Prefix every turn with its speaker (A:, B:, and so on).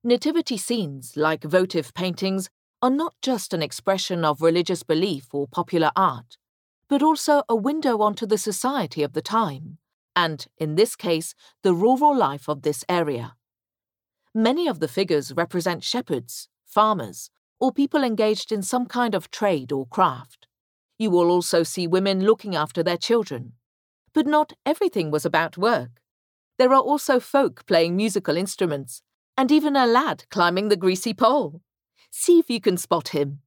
A: Nativity scenes, like votive paintings, are not just an expression of religious belief or popular art, but also a window onto the society of the time, and, in this case, the rural life of this area. Many of the figures represent shepherds, farmers, or people engaged in some kind of trade or craft. You will also see women looking after their children. But not everything was about work. There are also folk playing musical instruments, and even a lad climbing the greasy pole. See if you can spot him.